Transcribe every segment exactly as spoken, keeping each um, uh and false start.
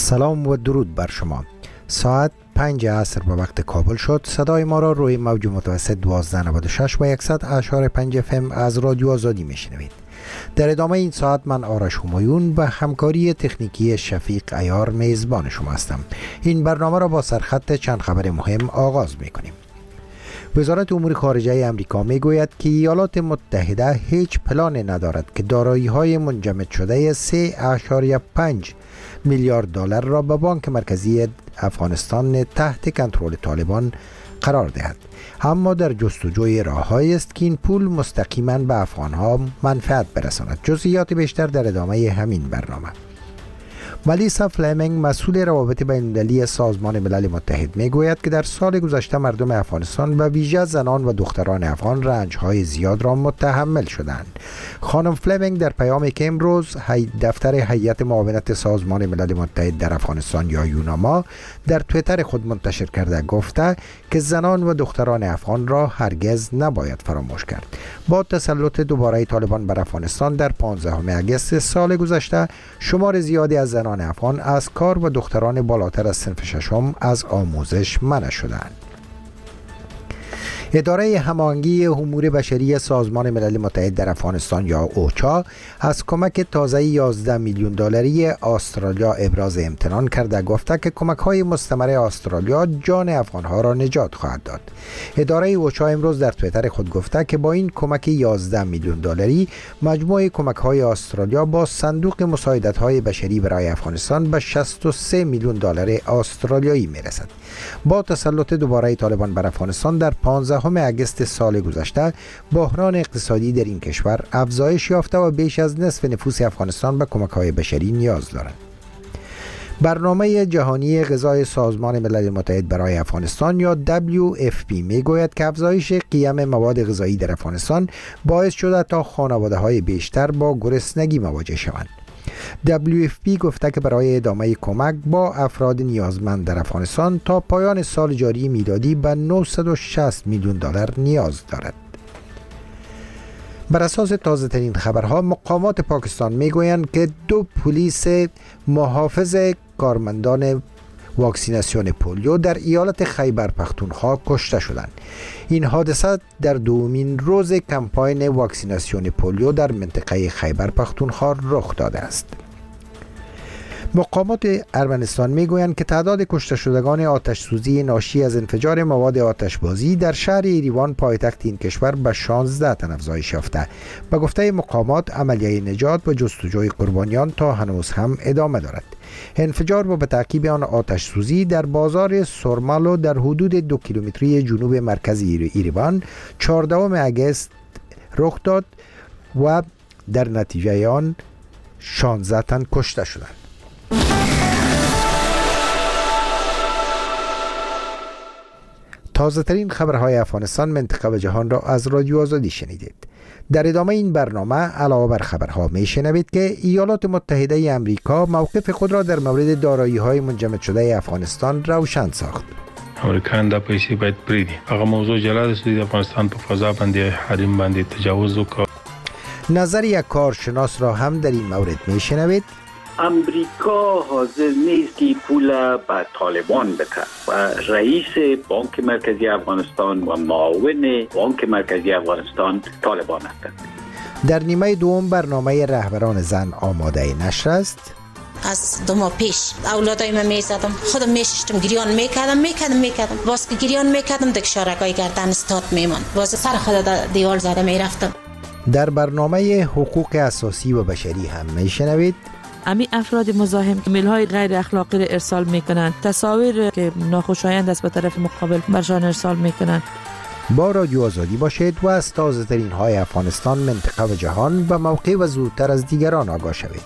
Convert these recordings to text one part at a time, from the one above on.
سلام و درود بر شما. ساعت پنج عصر به وقت کابل شد. صدای ما را روی موج متوسط دوازده نود و شش و صد اشار پنج اف ام از رادیو آزادی میشنوید. در ادامه این ساعت من آرش همایون و همکاری تکنیکی شفیق عیار میزبان شما هستم. این برنامه را با سرخط چند خبر مهم آغاز میکنیم. وزارت امور خارجه امریکا میگوید که ایالات متحده هیچ پلان ندارد که دارایی‌های منجمد شده سه ممیز پنج میلیارد دلار را به بانک مرکزی افغانستان تحت کنترل طالبان قرار دهد، اما در جستجوی راه‌هایی است که این پول مستقیما به افغان‌ها منفعت برساند. جزئیات بیشتر در ادامه همین برنامه. ملیسا فلمینگ مسئول روابط بین‌المللی سازمان ملل متحد میگوید که در سال گذشته مردم افغانستان و ویژه زنان و دختران افغان رنج‌های زیاد را متحمل شدند. خانم فلمینگ در پیامی که امروز دفتر هیئت معاونت سازمان ملل متحد در افغانستان یا یوناما در توییتر خود منتشر کرده گفته که زنان و دختران افغان را هرگز نباید فراموش کرد. با تسلط دوباره طالبان بر افغانستان در پانزدهم اگست سال گذشته شمار زیادی از زنان افغان از کار و دختران بالاتر از صنف ششم از آموزش منع شدند. اداره هماهنگی امور بشری سازمان ملل متحد در افغانستان یا اوچا از کمک تازه یازده میلیون دلاری استرالیا ابراز امتنان کرده، گفته که کمک‌های مستمر استرالیا جان افغان‌ها را نجات خواهد داد. اداره اوچا امروز در توییتر خود گفته که با این کمک یازده میلیون دلاری مجموع کمک‌های استرالیا با صندوق مساعدت‌های بشری برای افغانستان به شصت و سه میلیون دلار استرالیایی میرسد. با تسلط دوباره طالبان بر افغانستان در پانزدهم اگست سال گذشته بحران اقتصادی در این کشور افزایش یافته و بیش از نصف نفوس افغانستان به کمک‌های بشری نیاز دارند. برنامه جهانی غذای سازمان ملل متحد برای افغانستان یا دبلیو اف پی میگوید که افزایش قیم مواد غذایی در افغانستان باعث شده تا خانواده‌های بیشتر با گرسنگی مواجه شوند. دبلیو اف پی گفته که برای ادامه کمک با افراد نیازمند در افغانستان تا پایان سال جاری میلادی به نهصد و شصت میلیون دلار نیاز دارد. بر اساس تازه ترین خبرها مقامات پاکستان میگویند که دو پلیس محافظ کارمندان واکسیناسیون پولیو در ایالت خیبر پختونخوا کشته شدند. این حادثه در دومین روز کمپاین واکسیناسیون پولیو در منطقه خیبر پختونخوا رخ داده است. مقامات ارمنستان میگویند که تعداد کشته شدگان آتش سوزی ناشی از انفجار مواد آتشبازی در شهر ایریوان پایتخت این کشور به شانزده تن افزایش یافته. به گفته مقامات عملیه نجات و جستجوی قربانیان تا هنوز هم ادامه دارد. انفجار و به تعقیب آن آتش سوزی در بازار سرمالو در حدود دو کیلومتری جنوب مرکزی ایریوان چهاردهم اگست رخ داد و در نتیجه آن شانزده تن کشته شدند. تازه ترین خبرهای افغانستان، منطقه و جهان را از رادیو آزادی شنیدید. در ادامه این برنامه علاوه بر خبرها می شنوید که ایالات متحده امریکا موقف خود را در مورد دارایی‌های منجمد شده افغانستان روشن ساخت. امریکایان دا پیسې باید پریږدي. هغه موضوع جلا ده چې د افغانستان په فضا باندې حریم باندې تجاوز وکړ. نظر یک کارشناس را هم در این مورد می شنوید. امریکا حاضر نیست که پول به طالبان بده و رئیس بانک مرکزی افغانستان و معاون بانک مرکزی افغانستان طالبان هستند. در نیمه دوم برنامه رهبران زن آماده نشر است. از دو ماه پیش اولادای من میزدم، خودم میششتم، گریان میکردم میکردم میکردم باز که گریان میکردم دک شارکای گردن استاد میمان، باز سر خود دیوال زده میرفتم. در برنامه حقوق اساسی و بشری هم میشنوید. امی افراد مزاحم که میل‌های غیر اخلاقی را ارسال میکنند، تصاویر که ناخوشایند است به طرف مقابل برشان ارسال میکنند. با رادیو آزادی باشید و از تازه ترین های افغانستان، منطقه و جهان به موقع و زودتر از دیگران آگاه شوید.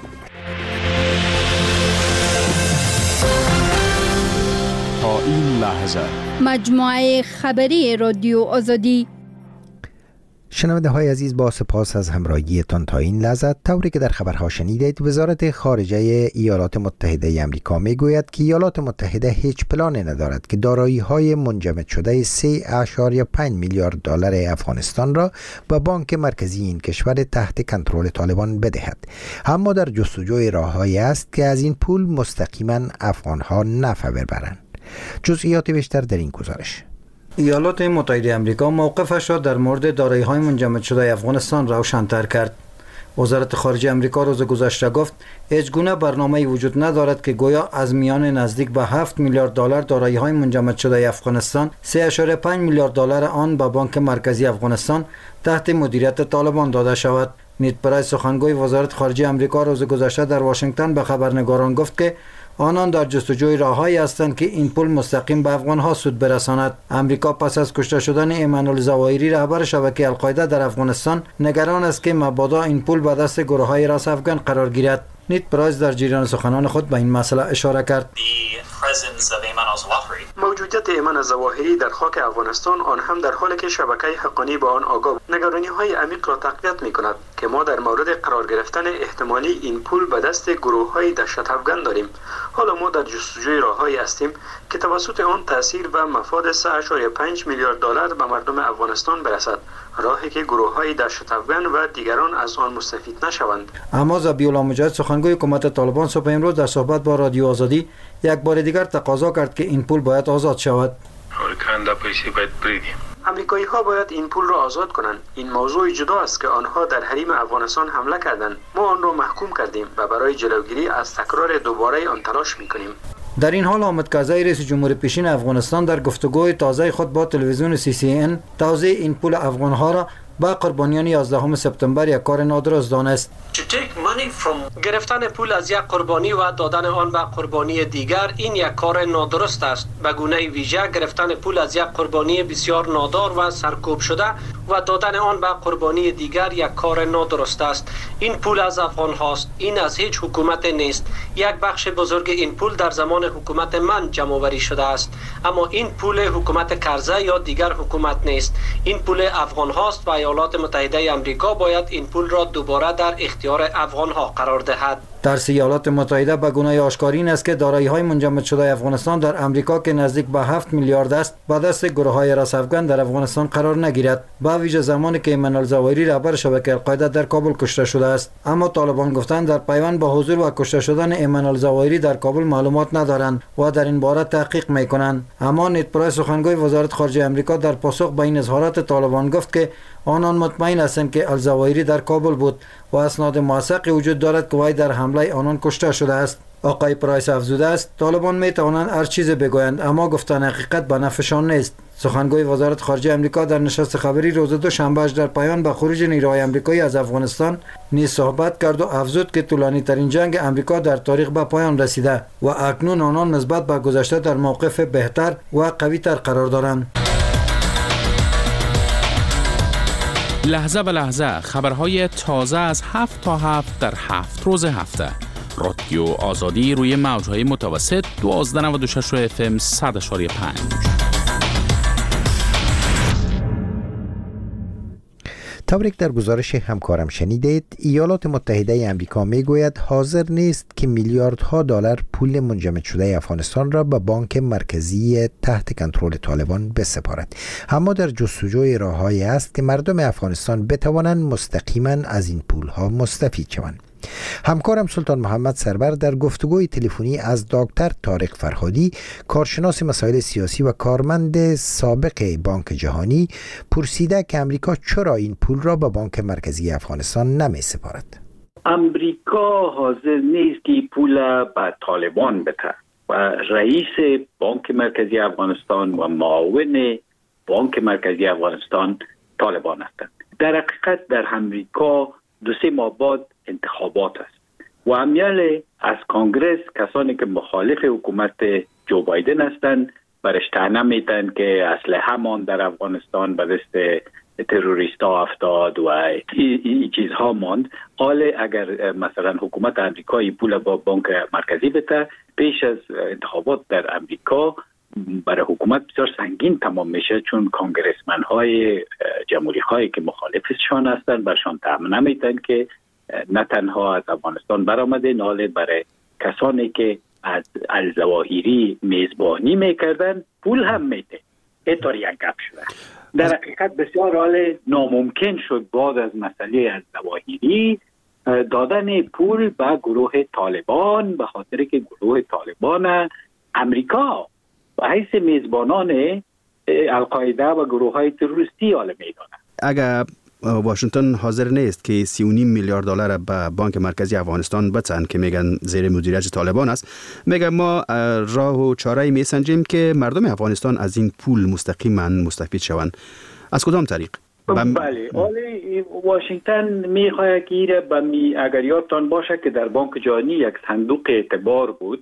تا این لحظه مجموعه خبری رادیو آزادی شنونده های عزیز، با سپاس از همراهیتان تا این لحظت. طوری که در خبرها شنیدید، وزارت خارجه ایالات متحده آمریکا می گوید که ایالات متحده هیچ پلانی ندارد که دارایی های منجمد شده سه اشاریه پنج میلیارد دلار افغانستان را به بانک مرکزی این کشور تحت کنترل طالبان بدهد، اما در جستجوی راههایی است که از این پول مستقیما افغانها نفع ببرند. جزئیات بیشتر در این گزارش. ایالات متحده آمریکا موقفش را در مورد دارایی‌های منجمد شده افغانستان روشن‌تر کرد. وزارت خارجه آمریکا روز گذشته گفت هیچ گونه برنامه‌ای وجود ندارد که گویا از میان نزدیک به هفت میلیارد دلار دارایی‌های منجمد شده افغانستان سه اشاره پنج میلیارد دلار آن به بانک مرکزی افغانستان تحت مدیریت طالبان داده شود. نیت پرایس، سخنگوی وزارت خارجه آمریکا، روز گذشته در واشنگتن به خبرنگاران گفت که آنان در جستجوی راههایی هستند که این پول مستقیم به افغانها سود برساند. امریکا پس از کشته شدن ایمان الظواهری رهبر شبکه القاعده در افغانستان نگران است که مبادا این پول به دست گروه‌های راست افغان قرار گیرد. نیت پرایس در جریان سخنان خود به این مسئله اشاره کرد. موجودیت ایمان الظواهری در خاک افغانستان، آن هم در حالی که شبکه حقانی با آن آگاه، نگرانی های عمیق را تقویت می کند که ما در مورد قرار گرفتن احتمالی این پول به دست گروه های دهشت افغان داریم. حالا ما در جستجوی راههایی هستیم که توسط آن تاثیر و مفاد سه اشاریه پنج میلیارد دلار به مردم افغانستان برسد، راهی که گروه های دهشت افغان و دیگران از آن مستفید نشوند. اما ذبیح مجاهد، سخنگوی حکومت طالبان، صبح امروز در صحبت با رادیو آزادی یک بار دیگر تقاضا کرد که این پول باید آزاد شود. امریکایی ها باید این پول را آزاد کنند. این موضوع جدا است که آنها در حریم افغانستان حمله کردند. ما آن را محکوم کردیم و برای جلوگیری از تکرار دوباره آن تلاش میکنیم. در این حال حامد کرزی، رئیس جمهور پیشین افغانستان، در گفتگوی تازه خود با تلویزیون سی سی ان توزیع این پول افغانها را با قربانیان یازدهم سپتامبر یک کار نادرست دانست. گرفتن پول از یک قربانی و دادن آن به قربانی دیگر، این یک کار نادرست است. به گونه ویژه گرفتن پول از یک قربانی بسیار نادار و سرکوب شده و دادن آن به قربانی دیگر یک کار نادرست است. این پول از افغان هاست، این از هیچ حکومت نیست. یک بخش بزرگ این پول در زمان حکومت من جمع آوری شده است، اما این پول حکومت کرزی یا دیگر حکومت نیست. این پول افغان هاست و ایالات متحده آمریکا باید این پول را دوباره در اختیار افغان ها قرار دهد. در ایالات متحده به گونه آشکاری این است که دارایی‌های منجمد شده افغانستان در امریکا که نزدیک به هفت میلیارد است به دست گروه‌های راست افغان در افغانستان قرار نگیرد، با ویژه زمانی که ایمان الظواهری رهبر شبکه القاعده در کابل کشته شده است. اما طالبان گفتند در پیوند با حضور و کشته شدن ایمان الظواهری در کابل معلومات ندارند و در این باره تحقیق می‌کنند. اما نیت پرایس، سخنگوی وزارت خارجه آمریکا، در پاسخ به این اظهارات طالبان گفت که آنان مطمئن هستند که الظواهری در کابل بود و اسناد موثقی وجود دارد که وی در حمله آنان کشته شده است. آقای پرایس افزوده است طالبان می توانند هر چیز بگویند، اما گفتن حقیقت به نفعشان نیست. سخنگوی وزارت خارجه آمریکا در نشست خبری روز دوشنبه در پایان به خروج نیروهای آمریکایی از افغانستان نیز صحبت کرد و افزود که طولانی ترین جنگ آمریکا در تاریخ به پایان رسیده و اکنون آنان نسبت به گذشته در موقف بهتر و قوی تر قرار دارند. لحظه به لحظه خبرهای تازه از هفت تا هفت در هفت روز هفته. رادیو آزادی روی موجهای متوسط دوازده نود و شش اف ام صد و پنج. طوری که در گزارش همکارم شنیدید، ایالات متحده آمریکا میگوید حاضر نیست که میلیاردها دلار پول منجمد شده افغانستان را به بانک مرکزی تحت کنترل طالبان بسپارد، اما در جستجوی راههایی است که مردم افغانستان بتوانند مستقیما از این پولها مستفید شوند. همکارم سلطان محمد سرور در گفتگوی تلفنی از دکتر طارق فرهادی، کارشناس مسائل سیاسی و کارمند سابق بانک جهانی، پرسیده که امریکا چرا این پول را به بانک مرکزی افغانستان نمی سپارد. امریکا حاضر نیست که پول به طالبان بده و رئیس بانک مرکزی افغانستان و معاون بانک مرکزی افغانستان طالبان هستند. در حقیقت در امریکا دو سه ماه بعد انتخابات است و امیال از کانگرس کسانی که مخالف حکومت جو بایدن هستند برش طعنه میتن که اسلحه مان در افغانستان به دست تروریست ها افتاد و این چیزها ماند. حال اگر مثلا حکومت امریکایی پول با بانک مرکزی بده، پیش از انتخابات در امریکا برای حکومت بسیار سنگین تمام میشه، چون کانگرسمن های جمهوری خواهی که مخالفشان هستند برشان تعمین نمیتن که نه تنها از افغانستان برآمده، ناله برای کسانی که از الظواهری میزبانی میکردن پول هم میده. اینطور یک گپ شده. در حقیقت بسیار حال ناممکن شد بعد از مسئله الظواهری دادن پول به گروه طالبان، به خاطر که گروه طالبان امریکا به حیث میزبانان القاعده و گروه های تروریستی حال میدانند. اگر واشنگتن حاضر نیست که سی و نیم میلیارد دلار به بانک مرکزی افغانستان بدن که میگن زیر مدیریت طالبان است، میگن ما راه و چاره‌ای میسنجیم که مردم افغانستان از این پول مستقیما مستفید شوند. از کدام طریق؟ بم... بله، ولی واشنگتن میخواد که ایره بمی اگر یادتان باشه که در بانک جهانی یک صندوق اعتبار بود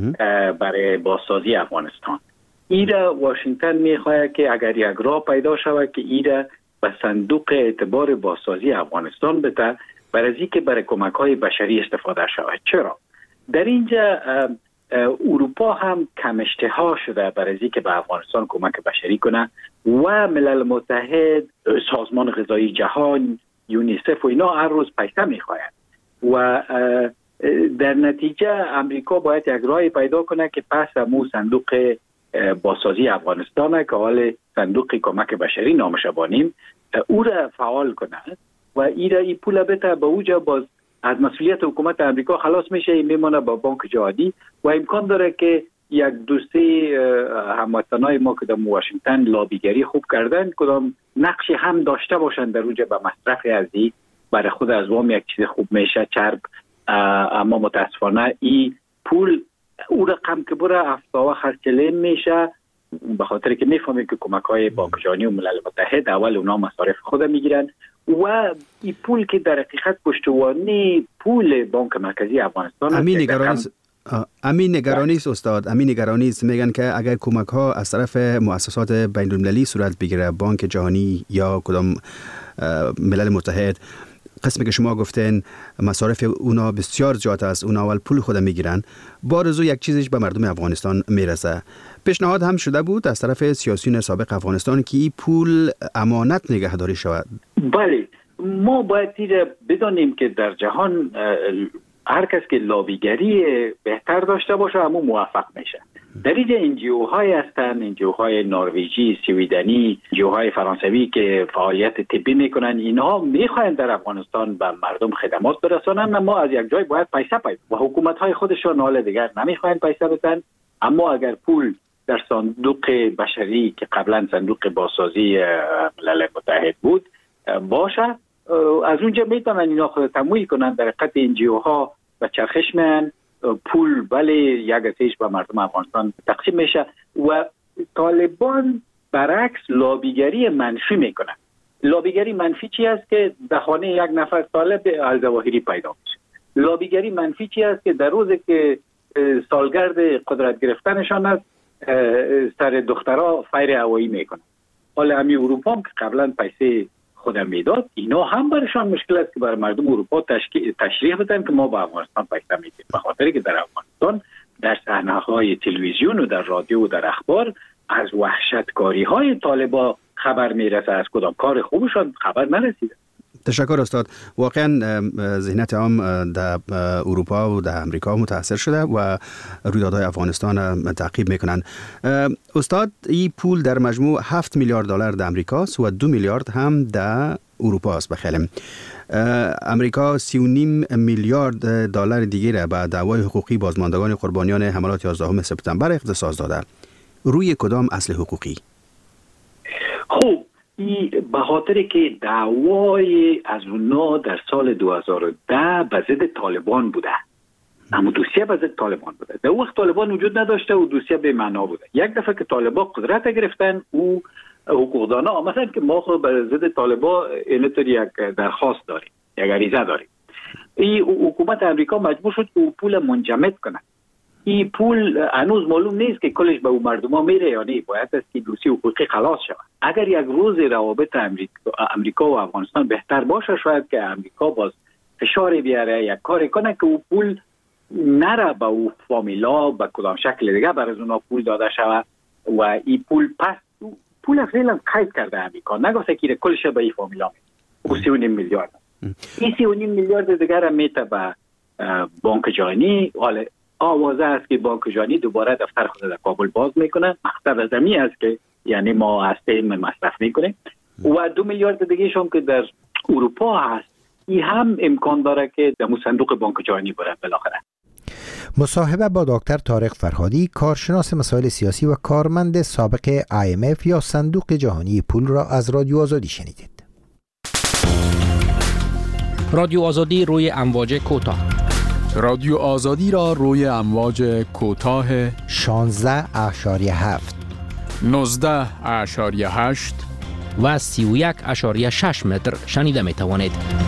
برای بازسازی افغانستان. ایره واشنگتن میخواد که اگر یک راه پیدا شود که ایره به صندوق اعتبار بازسازی افغانستان بده، برای اینکه برای کمک‌های بشری استفاده شود. چرا؟ در اینجا اروپا هم کم اشتها شده برای اینکه به افغانستان کمک بشری کنه و ملل متحد، سازمان غذایی جهان، یونیسف و اینا هر روز پیسه میخواهند و در نتیجه امریکا باید یک راهی پیدا کنه که پس امو صندوق بازسازی افغانستان که حال صندوق کمک بشری نامش بانیم او را فعال کنه و ای را ای پول بده به اوجا باز از مسئولیت حکومت امریکا خلاص میشه، میمونه با بانک جهانی و امکان داره که یک دو سه هموطنای ما که در واشنگتن لابیگری خوب کردن کدام نقشی هم داشته باشند در اوجا به مصرف ارزی برای خود از وام یک چیز خوب میشه چرب، اما متاسفانه ای پول او رقم که بره افتاوه خرچلین میشه به خاطر که میفهمیم که کمک های بانک جهانی و ملل متحد اول اونا مصارف خود میگیرن و این پول که در حقیقت پشتوانی پول بانک مرکزی افغانستان امین نگرانی امین نگرانی است استاد، امین نگرانی است. میگن که اگر کمک ها از طرف مؤسسات بین المللی صورت بگیره، بانک جهانی یا کدام ملل متحد، قسمی که شما گفتین مصارف اونا بسیار زیاد است، اونا اول پول خود میگیرن، بارزو یک چیزش به مردم افغانستان میرسه. پیشنهاد هم شده بود از طرف سیاسیون سابق افغانستان که این پول امانت نگهداری شود. بله، ما باید بدانیم که در جهان هر کس که لابیگری بهتر داشته باشه همون موفق میشه. در اینجا انجیو های هستن، انجیو های نروژی، سویدنی، انجیو های فرانسوی که فعالیت طبی میکنن، اینها میخواین در افغانستان به مردم خدمات برسانن، اما از یک جای باید پیسه پیدا و حکومت های خودشون حال دیگر نمیخواین پیسه بدن. اما اگر پول در صندوق بشری که قبلا صندوق بازسازی ملل متحد بود باشه، از اونجا میتونن اینا خود تمویل کنن. در حقیقت انجیو ها و چرخش میان پول ولی یک اتیش به مردم افغانستان تقسیم میشه و طالبان برعکس لابیگری منفی میکنن. لابیگری منفی چی است که در خانه یک نفر طالب الظواهری پیدا میشه. لابیگری منفی چی است که در روزی که سالگرد قدرت گرفتنشان است سر دخترها فیر هوایی میکنن. حالا همین اروپا هم که قبلا پیسه خودم میداد، اینا هم برشان مشکل است که برای مردم اروپا تشریح بدن که ما با افغانستان پیسه میدیم، به خاطر که در افغانستان در صحنه‌های تلویزیون و در رادیو و در اخبار از وحشتکاری‌های طالبان خبر میرسه، از کدام کار خوبشان خبر نرسیده. تشکر استاد. واقعا ذهنیت عام در اروپا و در امریکا متاثر شده و رویدادهای افغانستان تعقیب میکنن. استاد، این پول در مجموع هفت میلیارد دلار در امریکاست و دو میلیارد هم در اروپا است. بخیلم امریکا سی و نیم میلیارد دلار دیگه را به دعوای حقوقی بازماندگان قربانیان حملات یازدهم سپتامبر اختصاص داده. روی کدام اصل حقوقی؟ خوب، به خاطر که دعوای از اونا در سال دو هزار و ده به ضد طالبان بوده، اما دوسیه به ضد طالبان بوده. در وقت طالبان وجود نداشته و دوسیه به معنا بوده. یک دفعه که طالبان قدرت گرفتن او حقوقدانا آمدن که ما خود به ضد طالبان اینطور یک درخواست داریم، یک عریضه داریم. این حکومت امریکا مجبور شد که پول منجمد کنه. این پول هنوز معلوم نیست که کلش به اون مردم ها میره یا نه، باید است که دوسیه حقوقی خلاص شود. اگر یک روز روابط امریکا, امریکا و افغانستان بهتر باشه، شاید که امریکا باز فشار بیاره، یک کاری کنه که او پول نره به او فامیلا به کدام شکل دیگه برای اونا پول داده شود و این پول پس پول فعلا قید کرده امریکا نگفته که کلش به این فامیلا او سی و نیم میلیارد این سی و نیم میلیارد دیگر هم میته به بانک جهانی. حالا آوازه است که بانک جهانی دوباره دفتر خود در کابل باز میکنه. مقصد از این است که یعنی ما از تیم مصرف میکنیم و دو میلیارد دیگه هم که در اروپا هست این هم امکان داره که در صندوق بانک جهانی بره بالاخره. مصاحبه با دکتر طارق فرهادی، کارشناس مسائل سیاسی و کارمند سابق آی ام اف یا صندوق جهانی پول را از رادیو آزادی شنیدید. رادیو آزادی روی امواج کوتاه. رادیو آزادی را روی امواج کوتاه شانزده اشاریه هفت، نوزده اشاریه هشت و سی و یک اشاریه شش متر شنیده می توانید.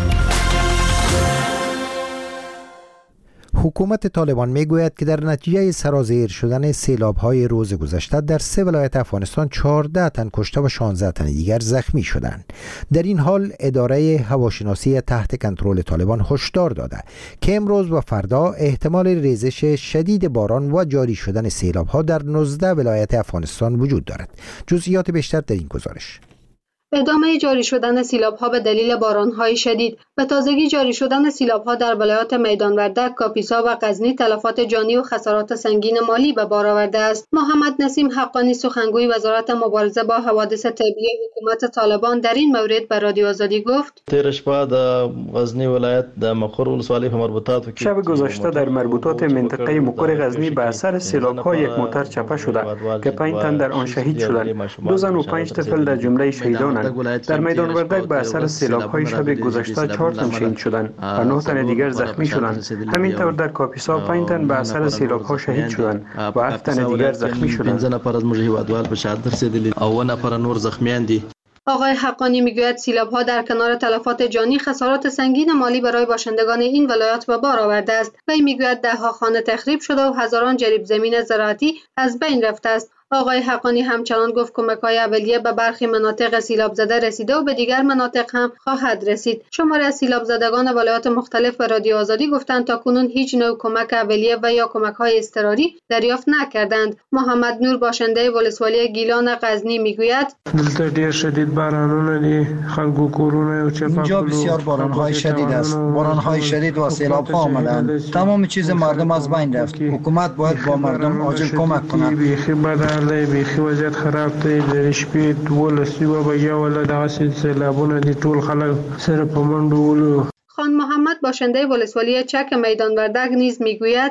حکومت طالبان می گوید که در نتیجه سرازیر شدن سیلاب‌های روز گذشته در سه ولایت افغانستان چهارده تن کشته و شانزده تن دیگر زخمی شدند. در این حال اداره هواشناسی تحت کنترل طالبان هشدار داده که امروز و فردا احتمال ریزش شدید باران و جاری شدن سیلاب‌ها در نوزده ولایت افغانستان وجود دارد. جزئیات بیشتر در این گزارش. ادامه جاری شدن سیلاب‌ها به دلیل باران‌های شدید و تازگی جاری شدن سیلاب‌ها در ولایات میدان وردک، کاپیسا و غزنی تلفات جانی و خسارات سنگین مالی به بار آورده است. محمد نسیم حقانی، سخنگوی وزارت مبارزه با حوادث طبیعی حکومت طالبان، در این مورد به رادیو آزادی گفت: تیر شپه در غزنی ولایت در مقر ولسوالی په مربوطات شب گذشته در مربوطات منطقه مقر غزنی به اثر سیلاب‌ها یک موتر چپه شده که پنج تن در آن شهید شدند. دو زن و پنج طفل در جمله شهیدان. در میدان وردک به اثر سیلاب‌های شب گذشته چهار تن شهید شدند و نه تن دیگر زخمی شدند. همینطور در کاپیسا پنج تن به اثر سیلاب‌ها شهید شدند و هفت تن دیگر زخمی شدند. پنځه نفر از موږ هیوادوال په شهادت رسیدلي او نفر نور زخمیان دي. آقای حقانی میگوید سیلاب‌ها در کنار تلفات جانی خسارات سنگین مالی برای باشندگان این ولایات به بار آورده است. وی میگوید ده‌ها خانه تخریب شده و هزاران جریب زمین زراعتی از بین رفته است. آقای حقانی همچنان گفت کمک‌های اولیه به برخی مناطق سیلاب زده رسیده و به دیگر مناطق هم خواهد رسید. شماری از سیلاب زدگان ولایات مختلف به رادیو آزادی گفتند تا کنون هیچ نوع کمک اولیه و یا کمک‌های اضطراری دریافت نکردند. محمد نور باشنده ولسوالی گیلان غزنی میگوید: دلته ډیر شدید بارانونه دي، خلکو کورونه او چپاول. اینجا بسیار باران‌های شدید است. باران‌های شدید و سیلاب‌ها آمدند. تمام چیز مردم از بین رفت. حکومت باید با مردم عاجل کمک کند. الله بیخي وضعیت خراب دی. د شپې دولس یوه بجې ولا دغسې سیلابونه دي، ټول خلک سره په منډو ولو. خان محمد باشنده ولسوالی چک میدان وردک نیز میگوید: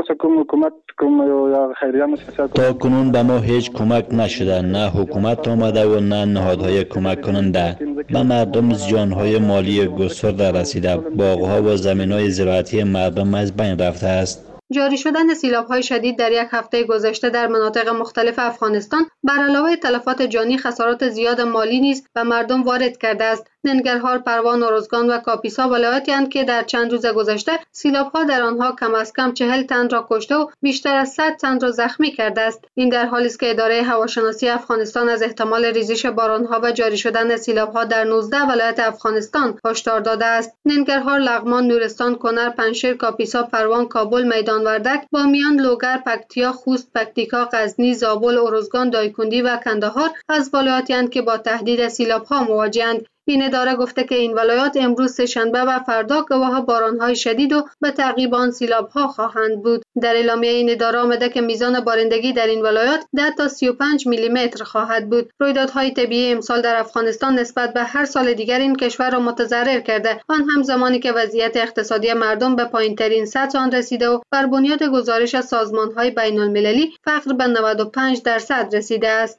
تا کنون به ما هیچ کمک نشده، نه حکومت آمده و نه نهادهای کمک کننده. به مردم زیانهای مالی گسترده رسیده، باغها و زمینهای زراعتی مردم از بین رفته است. جاری شدن سیلاب‌های شدید در یک هفته گذشته در مناطق مختلف افغانستان بر علاوه تلفات جانی خسارات زیاد مالی نیز به مردم وارد کرده است. ننگرهار، پروان، اروزگان و کاپیسا ولایاتی‌اند که در چند روز گذشته سیلاب‌ها در آنها کم از کم چهل تن را کشته و بیشتر از صد تن را زخمی کرده است. این در حالی است که اداره هواشناسی افغانستان از احتمال ریزش باران‌ها و جاری شدن سیلاب‌ها در نوزده ولایت افغانستان هشدار داده است. ننگرهار، لغمان، نورستان، کنر، پنجشیر، کاپیسا، پروان، کابل، میدان وردک، بامیان، لوگر، پکتیا، خوست، پکتیکا، غزنی، زابل، اروزگان، دایکندی و کندهار از ولایاتی‌اند که با تهدید سیلاب‌ها مواجه‌اند. این اداره گفته که این ولایات امروز سه‌شنبه و فردا گواه باران‌های شدید و به تعقیب آن سیلاب‌ها خواهند بود. در اعلامیه این اداره آمده که میزان بارندگی در این ولایات ده تا سی و پنج میلی متر خواهد بود. رویدادهای طبیعی امسال در افغانستان نسبت به هر سال دیگر این کشور را متضرر کرده، آن هم زمانی که وضعیت اقتصادی مردم به پایین‌ترین سطح آن رسیده و بر بنیاد گزارش از سازمان‌های بین‌المللی فقر به نود و پنج درصد رسیده است.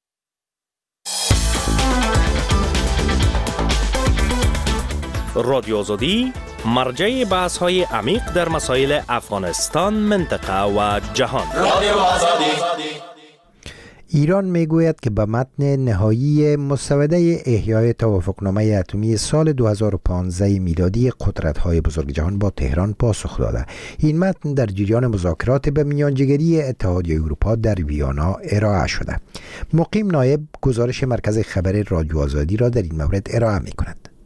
رادیو آزادی مرجع بحث های عمیق در مسائل افغانستان، منطقه و جهان. رادیو آزادی. ایران میگوید که به متن نهایی مسوده احیای توافقنامه اتمی سال دو هزار و پانزده میلادی قدرت‌های بزرگ جهان با تهران پاسخ داده. این متن در جریان مذاکرات به میانجیگری اتحادیه اروپا در ویانا ارائه شده. مقیم نایب گزارش مرکز خبر رادیو آزادی را در این مورد ارائه می‌کند.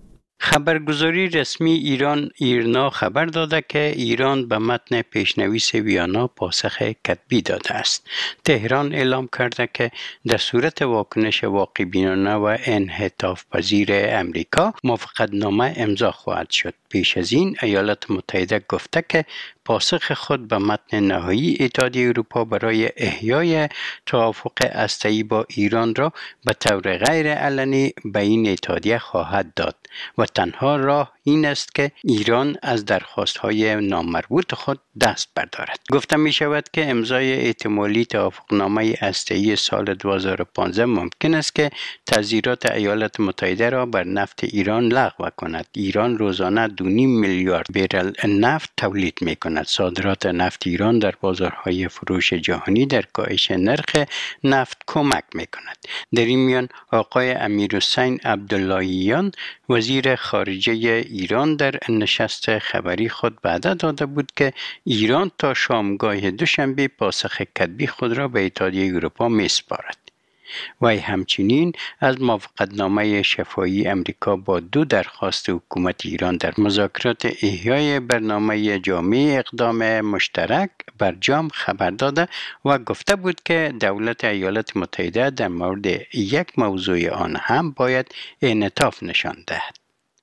خبرگزاری رسمی ایران ایرنا خبر داده که ایران به متن پیشنویس ویانا پاسخ کتبی داده است. تهران اعلام کرده که در صورت واکنش واقع بینانه و انعطاف پذیر امریکا موافقتنامه امضا خواهد شد. پیش از این ایالات متحده گفته که پاسخ خود به متن نهایی اتحادیه اروپا برای احیای توافق هسته‌ای با ایران را به طور غیر علنی به این اتحادیه خواهد داد و تنها راه این است که ایران از درخواست‌های نامربوط خود دست بردارد. گفته می شود که امضای احتمالی توافقنامه هسته‌ای سال دو هزار و پانزده ممکن است که تذیرات ایالات متحده را بر نفت ایران لغو کند. ایران روزانه دو و نیم میلیارد برل نفت تولید می کند. صادرات نفت ایران در بازارهای فروش جهانی در کاهش نرخ نفت کمک می کند. در این میان آقای امیرحسین عبداللهیان وزیر خارجه ایران در نشست خبری خود وعده داده بود که ایران تا شامگاه دوشنبه پاسخ کتبی خود را به اتحادیه اروپا می‌سپارد. وی همچنین از موافقتنامه شفاهی امریکا با دو درخواست حکومت ایران در مذاکرات احیای برنامه جامع اقدام مشترک برجام خبر داده و گفته بود که دولت ایالات متحده در مورد یک موضوع آن هم باید انعطاف نشان دهد.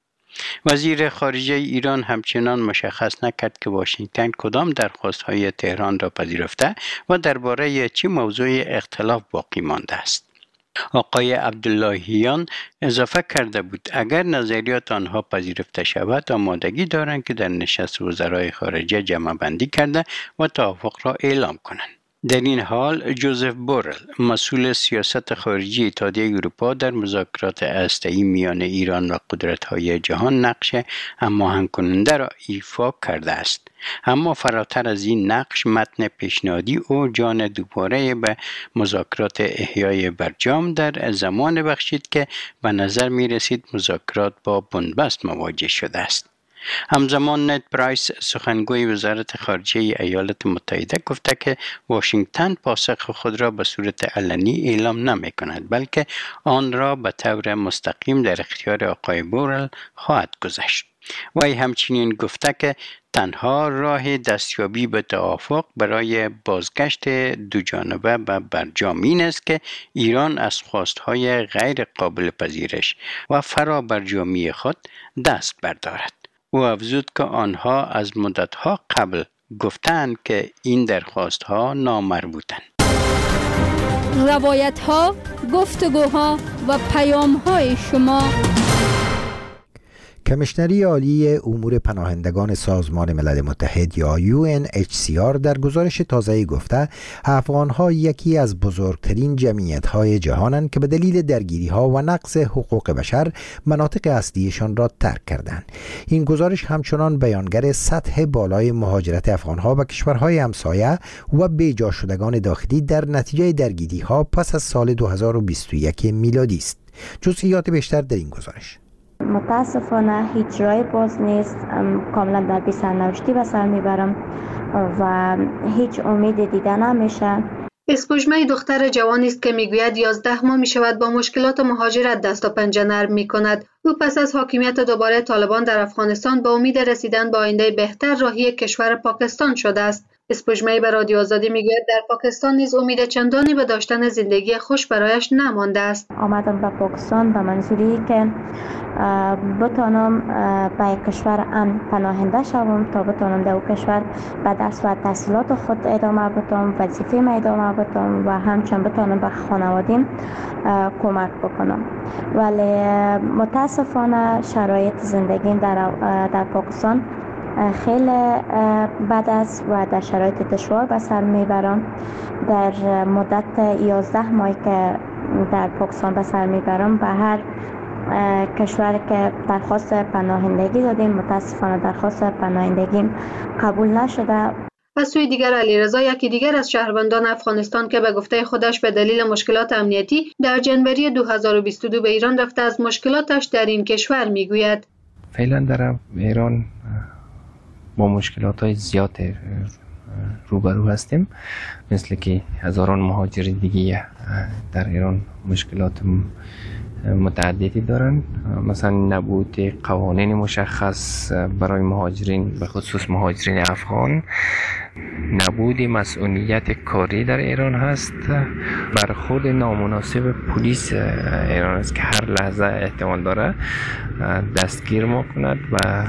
وزیر خارجه ایران همچنان مشخص نکرد که واشنگتن کدام درخواست‌های تهران را پذیرفته و درباره چه موضوع اختلاف باقی مانده است. آقای عبداللهیان اضافه کرده بود اگر نظریات آنها پذیرفته شود آمادگی دارند که در نشست وزرای خارجه جمع بندی کرده و توافق را اعلام کنند. در این حال جوزف بورل مسئول سیاست خارجی اتحادیه اروپا در مذاکرات هسته‌ای میان ایران و قدرت‌های جهان نقش هماهنگ کننده را ایفا کرده است. اما فراتر از این نقش متن پیشنهادی او جان دوباره به مذاکرات احیای برجام در زمان بخشید که به نظر می رسید مذاکرات با بنبست مواجه شده است. همزمان نت پرایس سخنگوی وزارت خارجه ایالات متحده گفته که واشنگتن پاسخ خود را به صورت علنی اعلام نمی کند بلکه آن را به طور مستقیم در اختیار آقای بورل خواهد گذاشت. وی همچنین گفته که تنها راه دستیابی به توافق برای بازگشت دو جانبه به برجام این است که ایران از خواستهای غیر قابل پذیرش و فرابرجامی خود دست بردارد. او افزود که آنها از مدتها قبل گفتند که این درخواستها نامربوطند. روایت‌ها، گفتگوها و پیام‌های شما. کمیشنری عالی امور پناهندگان سازمان ملل متحد یا یو ان اچ سی آر در گزارش تازه‌ای گفته افغان‌ها یکی از بزرگترین جمعیت‌های جهانند که به دلیل درگیری‌ها و نقض حقوق بشر مناطق اصلیشان را ترک کردند. این گزارش همچنان بیانگر سطح بالای مهاجرت افغان‌ها به کشورهای همسایه و بیجا شدگان داخلی در نتیجه درگیری‌ها پس از سال دو هزار و بیست و یک میلادی است. جزئیات بیشتر در این گزارش. متاسفانه هیچ رای باز نیست، کاملا در بی سرنوشتی به سر میبرم و هیچ امید دیده نمیشه. اسپوجمه دختر جوانی است که میگوید یازده ماه میشود با مشکلات مهاجرت دست و پنجه نرم میکند. او پس از حاکمیت دوباره طالبان در افغانستان با امید رسیدن به آینده بهتر راهی کشور پاکستان شده است. اسپوجمه به رادیو آزادی میگوید در پاکستان نیز امید چندانی به داشتن زندگی خوش برایش نمانده است. آمدم به پاکستان به منظوری که بتانم به کشور امن پناهنده شوم تا بتانم در او کشور به دست و تحصیلات خود ادامه بدم، وظیفه ما ادامه بدم و همچنین بتانم به خانوادیم کمک بکنم. ولی متاسفانه شرایط زندگی در در پاکستان خیلی بد است و در شرایط دشوار به سر میبرم. در مدت یازده ماهی که در پاکستان به سر میبرم به هر کشور که درخواست پناهندگی دادیم متاسفانه درخواست پناهندگی قبول نشده. از سوی دیگر علیرضا یکی دیگر از شهروندان افغانستان که به گفته خودش به دلیل مشکلات امنیتی در جنوری دو هزار و بیست و دو به ایران رفته از مشکلاتش در این کشور میگوید. فعلا در ایران با مشکلات های زیاد روبرو هستیم، مثل که هزاران مهاجر دیگه در ایران مشکلات متعددی دارن، مثلا نبود قوانین مشخص برای مهاجرین به خصوص مهاجرین افغان، نبود مسئولیت کاری در ایران هست، برخورد نامناسب پلیس ایران است که هر لحظه احتمال داره دستگیر ما کند و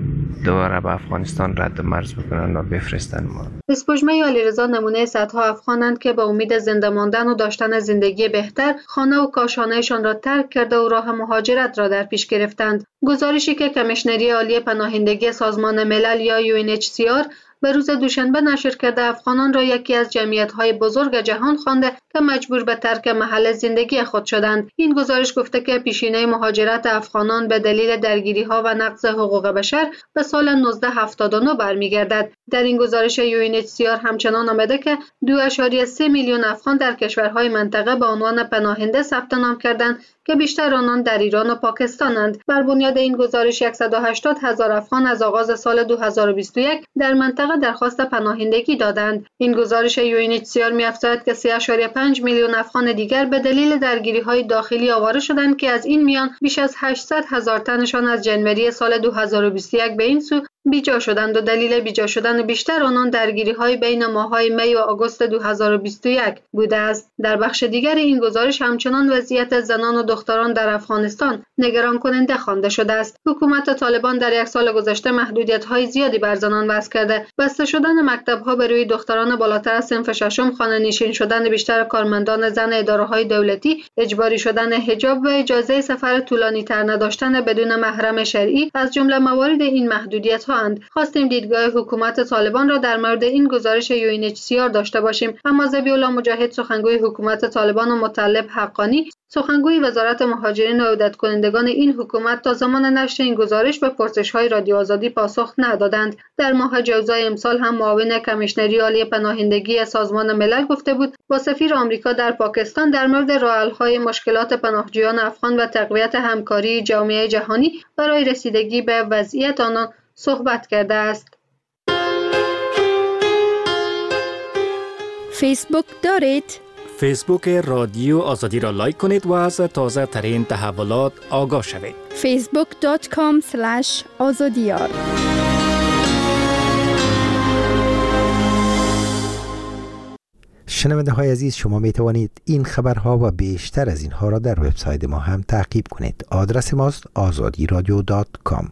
دوباره به افغانستان رد مرز بکنند و بفرستند ما. اسپوجمه و علیرضا نمونه صدها افغانند که به امید زنده ماندن و داشتن زندگی بهتر خانه و کاشانهشان را ترک کرده و راه مهاجرت را در پیش گرفتند. گزارشی که کمیشنری عالی پناهندگی سازمان ملل یا یو ان اچ سی آر به روز دوشنبه نشر کرده افغانان را یکی از جمعیت‌های بزرگ جهان خوانده که مجبور به ترک محل زندگی خود شدند. این گزارش گفته که پیشینه مهاجرت افغانان به دلیل درگیری‌ها و نقض حقوق بشر به سال نوزده هفتاد و نه برمیگردد. در این گزارش یو ان اچ سی آر همچنان آمده که دو ممیز سه میلیون افغان در کشورهای منطقه به عنوان پناهنده ثبت نام کردند که بیشتر آنان در ایران و پاکستانند. بر بنیاد این گزارش صد و هشتاد هزار افغان از آغاز سال دو هزار و بیست و یک در منطقه درخواست پناهندگی دادند. این گزارش یو ان اچ سی آر می‌افزاید که سه و پنج میلیون افغان دیگر به دلیل درگیری‌های داخلی آواره شدند که از این میان بیش از هشتصد هزار تنشان از جنوری سال دو هزار و بیست و یک به این سو بیجا شدند و دلیل بیجا شدن بیشتر آنان درگیری‌های بین ماه‌های می و آگوست دو هزار و بیست و یک بوده است. در بخش دیگر این گزارش همچنان وضعیت زنان و دختران در افغانستان نگران کننده خوانده شده است. حکومت طالبان در یک سال گذشته محدودیت‌های زیادی بر زنان وضع کرده، بسته شدن مکتب‌ها به روی دختران بالاتر از صنف ششم، خانه‌نشین شدن بیشتر کارمندان زن اداره‌های دولتی، اجباری شدن حجاب و اجازه سفر طولانی‌تر نداشتن بدون محرم شرعی از جمله موارد این محدودیت اند. خواستیم دیدگاه حکومت طالبان را در مورد این گزارش یو ان اچ سی آر داشته باشیم، اما ذبیح الله مجاهد سخنگوی حکومت طالبان و مطلب حقانی سخنگوی وزارت مهاجرین و عودت کنندگان این حکومت تا زمان نشر این گزارش به پرسش‌های رادیو آزادی پاسخ ندادند. در ماه جوزای امسال هم معاون کمیشنری عالی پناهندگی سازمان ملل گفته بود با سفیر آمریکا در پاکستان در مورد راه‌حل‌های مشکلات پناهجویان افغان و تقویت همکاری جامعه جهانی برای رسیدگی به وضعیت آنان صحبت کرده است. فیسبوک دارید؟ فیسبوک رادیو آزادی را لایک کنید و از تازه ترین تحولات آگاه شوید. فیسبوک دات کام اسلش آزادیار. شنونده های عزیز، شما می توانید این خبرها و بیشتر از اینها را در وبسایت ما هم تعقیب کنید. آدرس ماست آزادی رادیو دات کام.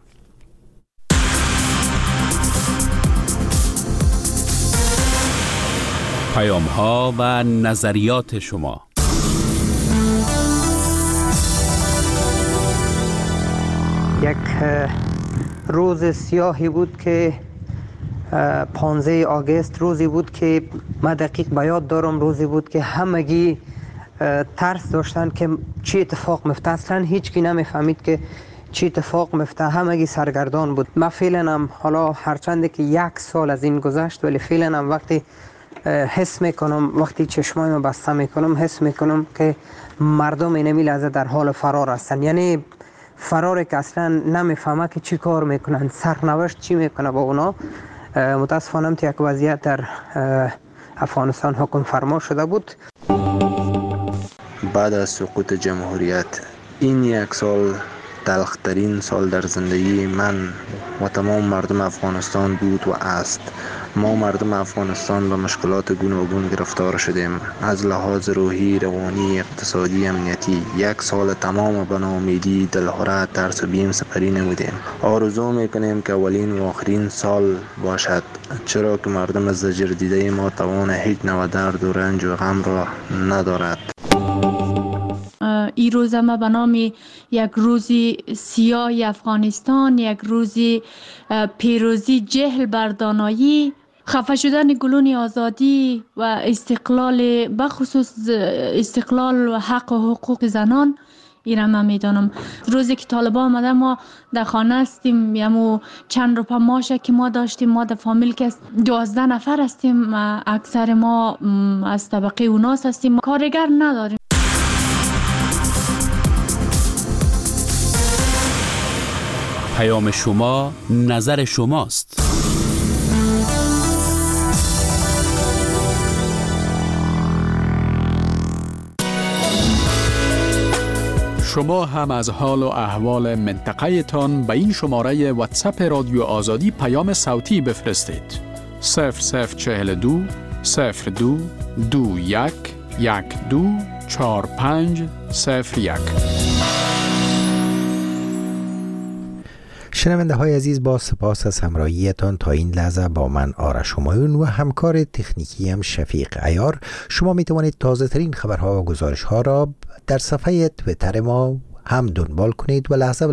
پیام ها و نظریات شما. یک روز سیاهی بود که پانزده آگوست، روزی بود که من دقیق به یاد دارم، روزی بود که همگی ترس داشتن که چی اتفاق میفته. اصلا هیچ کی نمیفهمید که چی اتفاق میفته، همگی سرگردان بود. من فعلا هم حالا هرچند که یک سال از این گذشت، ولی فعلا هم وقتی حس میکنم، وقتی چشمای ما بسته میکنم، حس میکنم که مردم این لحظه در حال فرار هستن. یعنی فراره که اصلا نمیفهمه که چی کار میکنن، سرنوشت چی میکنه با اونا. متاسفانه که یک وضعیت در افغانستان حکم فرما شده بود. بعد از سقوط جمهوریت این یک سال تلخترین سال در زندگی من و تمام مردم افغانستان بود و است. ما مردم افغانستان به مشکلات گوناگون گرفتار شدیم، از لحاظ روحی، روانی، اقتصادی، امنیتی. یک سال تمام به ناامیدی، دلهره، ترس و بیم سپری نمودیم. آرزو میکنیم که اولین و آخرین سال باشد، چرا که مردم از زجر دیده ما توان هیچ نوع درد و رنج و غم را ندارد. این روز ما به نام یک روزی سیاه افغانستان، یک روزی پیروزی جهل بر دانایی، خفه شدن گلون آزادی و استقلال، بخصوص استقلال و حق و حقوق زنان. این را من میدانم. روزی که طالبان آمده ما در خانه هستیم، یمو چند روپه ماشه که ما داشتیم، ما در فامیل که دوازده نفر هستیم، اکثر ما از طبقه اوناس هستیم، کارگر نداریم. پیام شما نظر شماست. شما هم از حال و احوال منطقه تان به این شماره واتساپ رادیو آزادی پیام صوتی بفرستید. صفر صفر چهل دو صفر دو دو یک یک دو چهار پنج صفر یک. شنونده های عزیز، با سپاس از همراهیتان تا این لحظه با من آرش همایون و همکار تکنیکی هم شفیق عیار. شما می توانید تازه ترین خبرها و گزارش ها را در صفحه تویتر ما هم دنبال کنید و لحظه